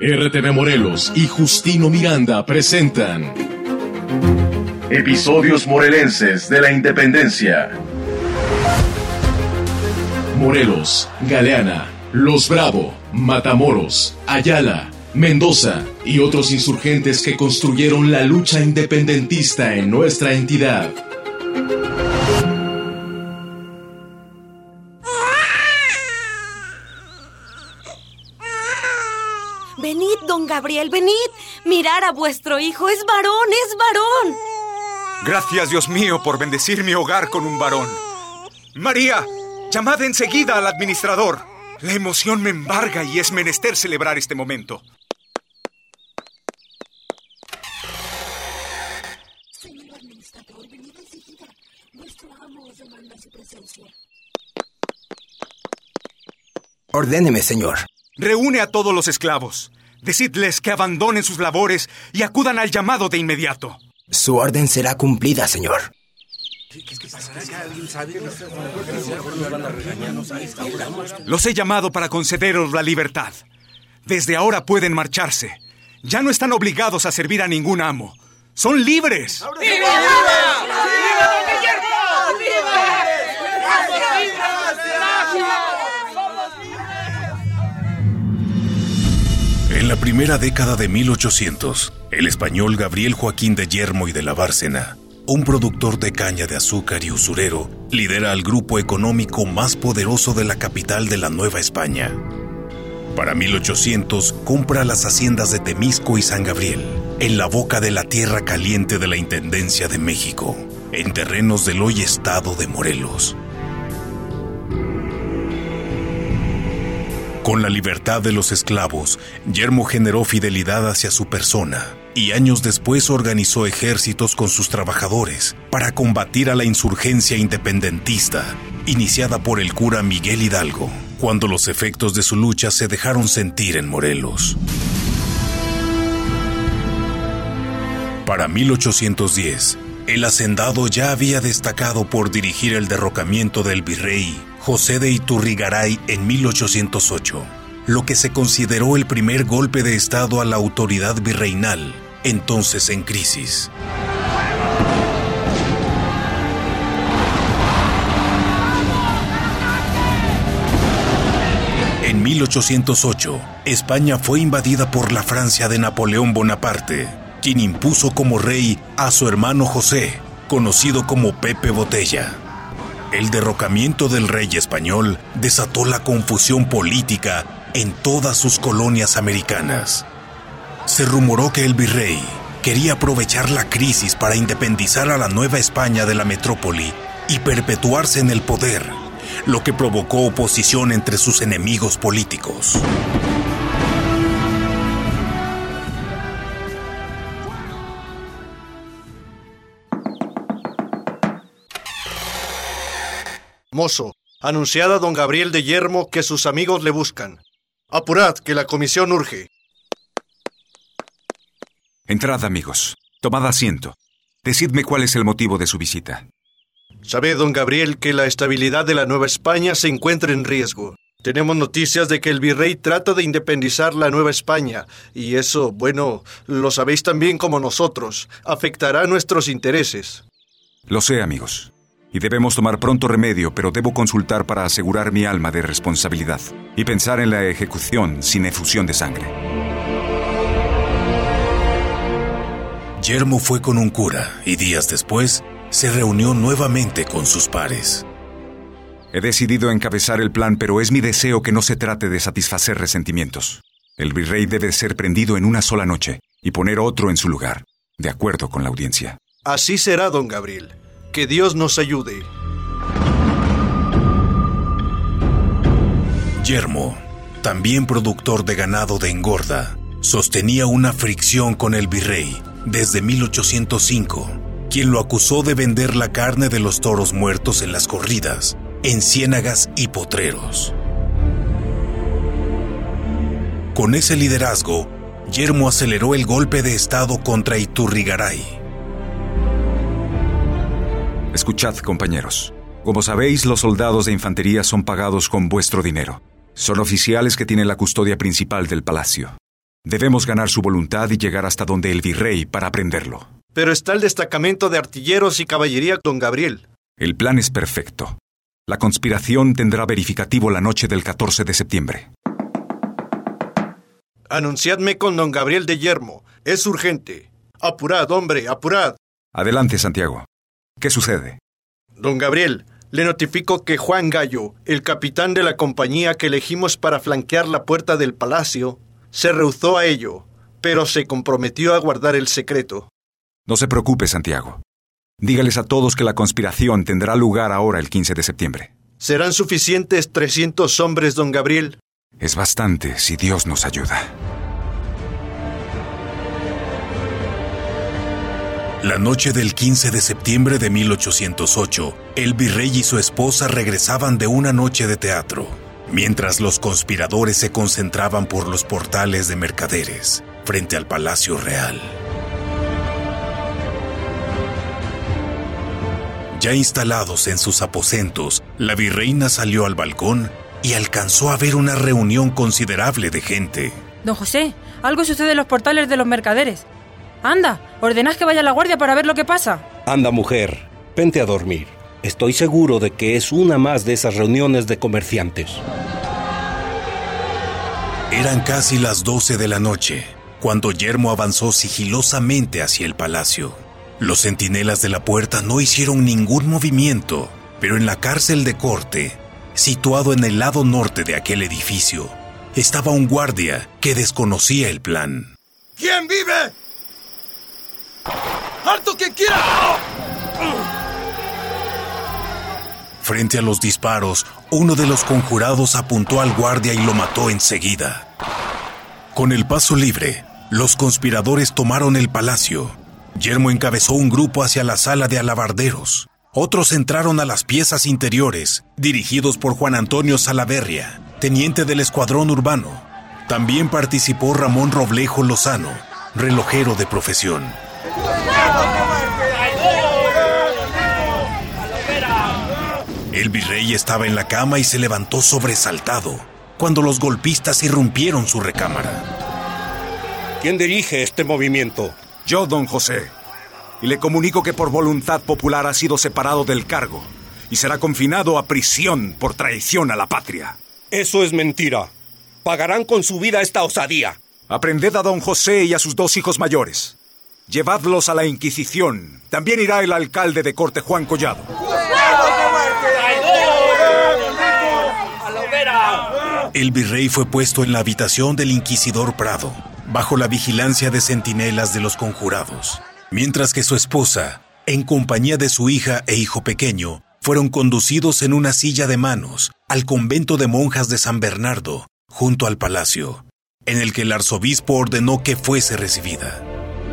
RTV Morelos y Justino Miranda presentan Episodios Morelenses de la Independencia. Morelos, Galeana, Los Bravo, Matamoros, Ayala, Mendoza y otros insurgentes que construyeron la lucha independentista en nuestra entidad. Venid, don Gabriel, venid. Mirar a vuestro hijo, es varón, es varón. Gracias, Dios mío, por bendecir mi hogar con un varón. María, llamad enseguida al administrador. La emoción me embarga y es menester celebrar este momento. Señor administrador, venid enseguida. Nuestro amo os demanda su presencia. Ordéneme, señor. Reúne a todos los esclavos. Decidles que abandonen sus labores y acudan al llamado de inmediato. Su orden será cumplida, señor. Los he llamado para concederos la libertad. Desde ahora pueden marcharse. Ya no están obligados a servir a ningún amo. ¡Son libres! En la primera década de 1800, el español Gabriel Joaquín de Yermo y de la Bárcena, un productor de caña de azúcar y usurero, lidera al grupo económico más poderoso de la capital de la Nueva España. Para 1800, compra las haciendas de Temisco y San Gabriel, en la boca de la tierra caliente de la Intendencia de México, en terrenos del hoy estado de Morelos. Con la libertad de los esclavos, Yermo generó fidelidad hacia su persona y años después organizó ejércitos con sus trabajadores para combatir a la insurgencia independentista, iniciada por el cura Miguel Hidalgo, cuando los efectos de su lucha se dejaron sentir en Morelos. Para 1810, el hacendado ya había destacado por dirigir el derrocamiento del virrey José de Iturrigaray en 1808, lo que se consideró el primer golpe de estado a la autoridad virreinal, entonces en crisis. En 1808, España fue invadida por la Francia de Napoleón Bonaparte, quien impuso como rey a su hermano José, conocido como Pepe Botella. El derrocamiento del rey español desató la confusión política en todas sus colonias americanas. Se rumoró que el virrey quería aprovechar la crisis para independizar a la Nueva España de la metrópoli y perpetuarse en el poder, lo que provocó oposición entre sus enemigos políticos. Mozo, anunciad a don Gabriel de Yermo que sus amigos le buscan. Apurad, que la comisión urge. Entrad, amigos. Tomad asiento. Decidme cuál es el motivo de su visita. Sabe, don Gabriel, que la estabilidad de la Nueva España se encuentra en riesgo. Tenemos noticias de que el virrey trata de independizar la Nueva España, y eso, bueno, lo sabéis tan bien como nosotros. Afectará nuestros intereses. Lo sé, amigos. Y debemos tomar pronto remedio, pero debo consultar para asegurar mi alma de responsabilidad y pensar en la ejecución sin efusión de sangre. Yermo fue con un cura y días después se reunió nuevamente con sus pares. He decidido encabezar el plan, pero es mi deseo que no se trate de satisfacer resentimientos. El virrey debe ser prendido en una sola noche y poner otro en su lugar, de acuerdo con la audiencia. Así será, don Gabriel. Que Dios nos ayude. Yermo, también productor de ganado de engorda, sostenía una fricción con el virrey desde 1805, quien lo acusó de vender la carne de los toros muertos en las corridas, en ciénagas y potreros. Con ese liderazgo, Yermo aceleró el golpe de estado contra Iturrigaray. Escuchad, compañeros. Como sabéis, los soldados de infantería son pagados con vuestro dinero. Son oficiales que tienen la custodia principal del palacio. Debemos ganar su voluntad y llegar hasta donde el virrey para prenderlo. Pero está el destacamento de artilleros y caballería, don Gabriel. El plan es perfecto. La conspiración tendrá verificativo la noche del 14 de septiembre. Anunciadme con don Gabriel de Yermo. Es urgente. Apurad, hombre, apurad. Adelante, Santiago. ¿Qué sucede? Don Gabriel, le notifico que Juan Gallo, el capitán de la compañía que elegimos para flanquear la puerta del palacio, se rehusó a ello, pero se comprometió a guardar el secreto. No se preocupe, Santiago. Dígales a todos que la conspiración tendrá lugar ahora el 15 de septiembre. ¿Serán suficientes 300 hombres, don Gabriel? Es bastante si Dios nos ayuda. La noche del 15 de septiembre de 1808, el virrey y su esposa regresaban de una noche de teatro, mientras los conspiradores se concentraban por los portales de Mercaderes, frente al Palacio Real. Ya instalados en sus aposentos, la virreina salió al balcón y alcanzó a ver una reunión considerable de gente. Don José, algo sucede en los portales de los Mercaderes. Anda, ordenad que vaya la guardia para ver lo que pasa. Anda, mujer, vente a dormir. Estoy seguro de que es una más de esas reuniones de comerciantes. Eran casi las 12 de la noche, cuando Yermo avanzó sigilosamente hacia el palacio. Los centinelas de la puerta no hicieron ningún movimiento, pero en la cárcel de corte, situado en el lado norte de aquel edificio, estaba un guardia que desconocía el plan. ¿Quién vive? ¡Harto quien quiera! Frente a los disparos, uno de los conjurados apuntó al guardia y lo mató enseguida. Con el paso libre, los conspiradores tomaron el palacio. Yermo encabezó un grupo hacia la sala de alabarderos. Otros entraron a las piezas interiores, dirigidos por Juan Antonio Salaverria, teniente del escuadrón urbano. También participó Ramón Roblejo Lozano, relojero de profesión. El virrey estaba en la cama y se levantó sobresaltado cuando los golpistas irrumpieron su recámara. ¿Quién dirige este movimiento? Yo, don José. Y le comunico que por voluntad popular ha sido separado del cargo y será confinado a prisión por traición a la patria. Eso es mentira. Pagarán con su vida esta osadía. Aprended a don José y a sus 2 hijos mayores. Llevadlos a la Inquisición. También irá el alcalde de corte, Juan Collado. El virrey fue puesto en la habitación del inquisidor Prado, bajo la vigilancia de centinelas de los conjurados, mientras que su esposa, en compañía de su hija e hijo pequeño, fueron conducidos en una silla de manos al convento de monjas de San Bernardo, junto al palacio, en el que el arzobispo ordenó que fuese recibida.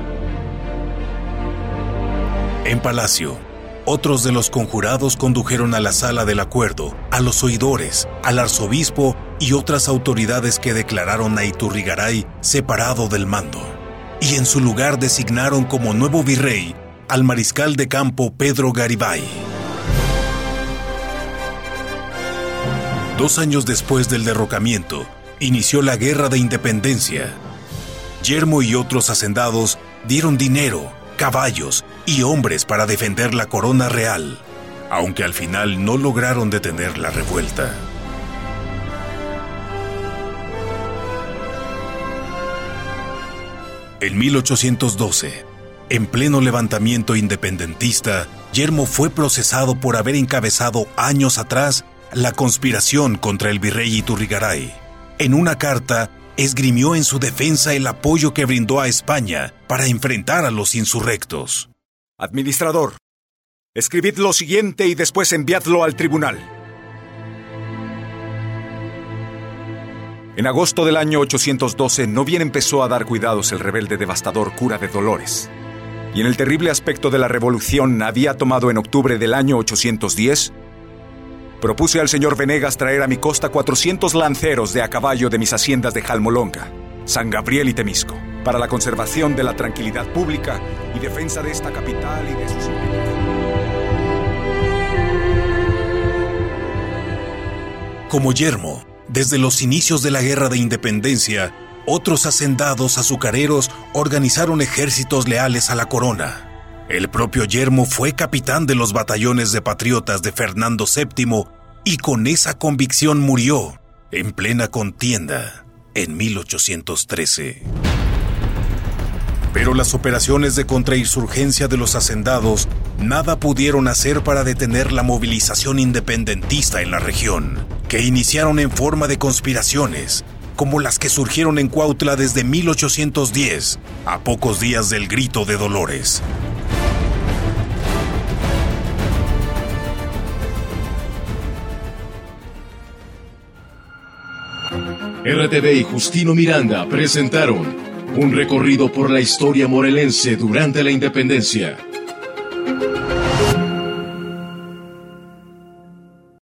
En palacio, otros de los conjurados condujeron a la sala del acuerdo a los oidores, al arzobispo y otras autoridades que declararon a Iturrigaray separado del mando, y en su lugar designaron como nuevo virrey al mariscal de campo Pedro Garibay. 2 años después del derrocamiento, inició la Guerra de Independencia. Yermo y otros hacendados dieron dinero, caballos y hombres para defender la corona real, aunque al final no lograron detener la revuelta. En 1812, en pleno levantamiento independentista, Yermo fue procesado por haber encabezado años atrás la conspiración contra el virrey Iturrigaray. En una carta, esgrimió en su defensa el apoyo que brindó a España para enfrentar a los insurrectos. Administrador, escribid lo siguiente y después enviadlo al tribunal. En agosto del año 812, no bien empezó a dar cuidados el rebelde devastador cura de Dolores, y en el terrible aspecto de la revolución había tomado en octubre del año 810, propuse al señor Venegas traer a mi costa 400 lanceros de a caballo de mis haciendas de Jalmolonga, San Gabriel y Temisco, para la conservación de la tranquilidad pública y defensa de esta capital y de sus ciudadanos. Como Yermo, desde los inicios de la Guerra de Independencia, Otros hacendados azucareros organizaron ejércitos leales a la corona. El propio Yermo fue capitán de los batallones de patriotas de Fernando VII y con esa convicción murió en plena contienda en 1813. Pero las operaciones de contrainsurgencia de los hacendados nada pudieron hacer para detener la movilización independentista en la región, que iniciaron en forma de conspiraciones, como las que surgieron en Cuautla desde 1810, a pocos días del Grito de Dolores. RTV y Justino Miranda presentaron un recorrido por la historia morelense durante la independencia.